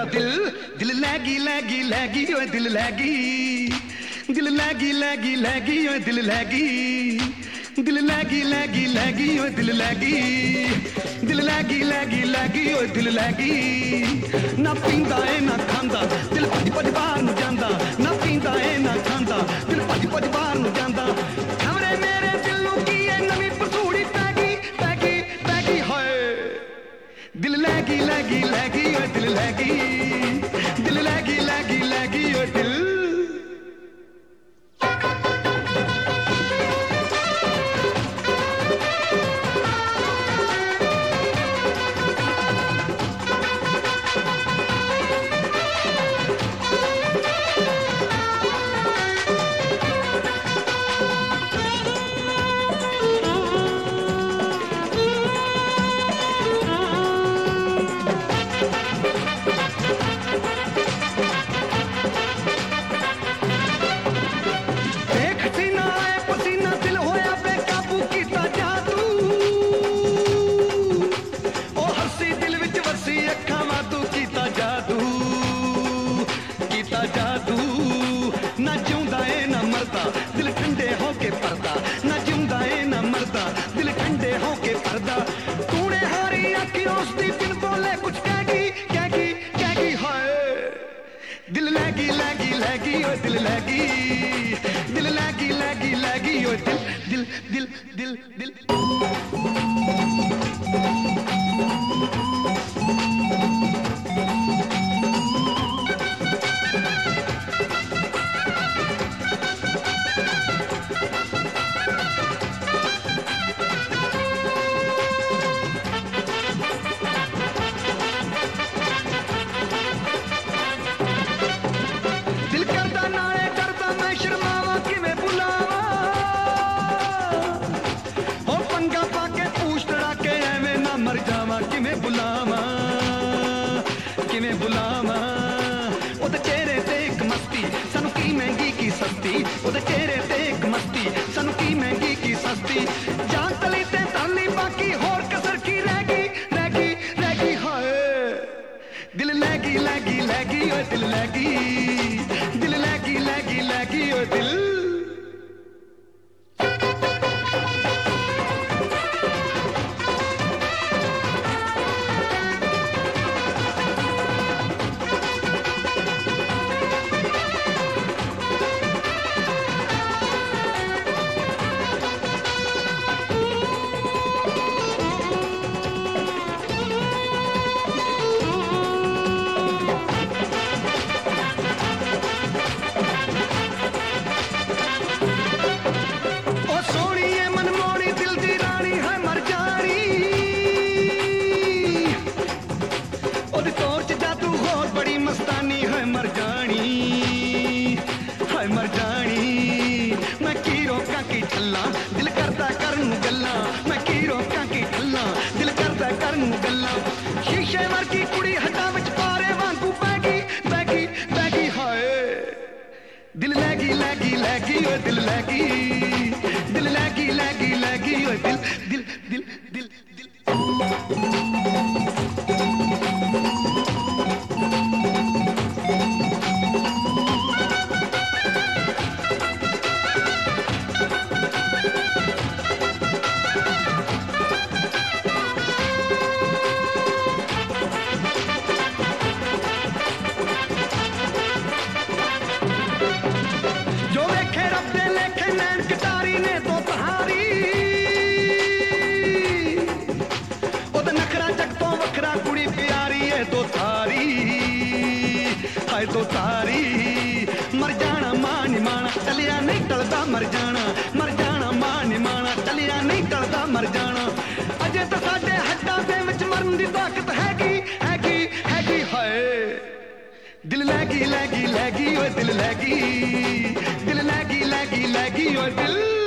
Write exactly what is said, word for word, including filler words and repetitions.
दिल दिल लैगी लैगी लैगी ओए दिल लैगी दिल लैगी लैगी लैगी ओए दिल लैगी दिल लैगी लैगी लैगी ओए दिल लैगी दिल लैगी लैगी लैगी ओए दिल लैगी ना पींदा ए ना खांदा दिल भज भज बाहर ਨੂੰ ਜਾਂਦਾ ना पींदा ए ना खांदा दिल भज भज बाहर ਨੂੰ ਜਾਂਦਾ खबरे मेरे दिल ਨੂੰ ਕੀ ਐ ਨਵੀਂ ਪਸੂੜੀ ਪੈ ਗਈ ਪੈ ਗਈ ਪੈ ਗਈ ਹਾਏ दिल लैगी लैगी लैगी ओए दिल लैगी दिल लैगी लैगी लैगी ओए दिल जादू ना जिंदा ए ना मरदा दिल ठंडे होके परदा ना जिंदा ए ना मरदा दिल ठंडे होके परदा तूने हारी अखियों दी बिन बोले कुछ कहगी कहगी कहगी हाय दिल लैगी लैगी लैगी ओ दिल लैगी दिल लैगी लैगी लैगी ओ दिल दिल दिल दिल दिल मर जावा किवें बुलावा किवें बुलावा ओदे चेहरे ते एक मस्ती सानू की महंगी की सस्ती ओदे चेहरे ते एक मस्ती सानू की महंगी की सस्ती जान तली ते ताली बाकी होर कसर की रह गई रह गई रह गई हाय दिल लैगी लैगी लैगी ओए दिल लैगी दिल लैगी लैगी लैगी ओए दिल मस्तानी है मर जानी है मर जानी मैं की रोका की ठल्ला दिल करदा करन गल्ला मैं की रोका की ठल्ला दिल करदा करन गल्ला शीशे वर्गी कुड़ी हटा विच पारे वांगू बैगी बैगी बैगी हाय दिल लैगी लैगी लैगी ओए दिल लैगी दिल लैगी लैगी लैगी ओए दिल दिल दिल दिल दिल तो थारी हाय तो तारी मर जाना मान माना चलिया नहीं टलदा मर जाना मर जाना मान माना चलिया नहीं टलदा मर जाना अजे तो साडे हड्डां दे विच मरन दी ताकत हैगी हैगी हैगी हाय दिल लैगी लैगी लैगी ओए दिल लैगी दिल लैगी लैगी लैगी ओए दिल